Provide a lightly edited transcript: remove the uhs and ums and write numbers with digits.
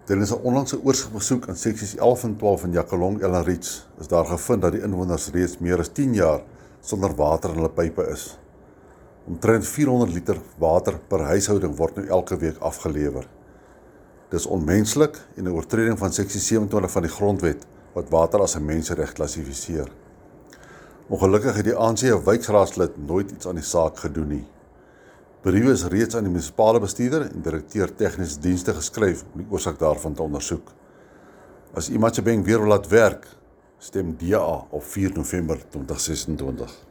Tydens 'n onlangse oorsigbesoek in seksies 11 en 12 in Jakalong, Ellenreach, is daar gevind dat die inwoners reeds meer as 10 jaar sonder water in hulle pype is. Omtrent 400 liter water per huishouding word nou elke week afgelewer. Dis onmenslik en 'n oortreding van seksie 27 van die grondwet wat water as 'n mensereg klassifiseer. Ongelukkig het die ANC 'n wijkraadslid nooit iets aan die saak gedoen nie. Briewe is reeds aan die munisipale bestuurder en direkteur tegniese dienste geskryf om die oorsaak daarvan te ondersoek. As Imachebeng weer wil laat werk, stem DA op 4 November 2026.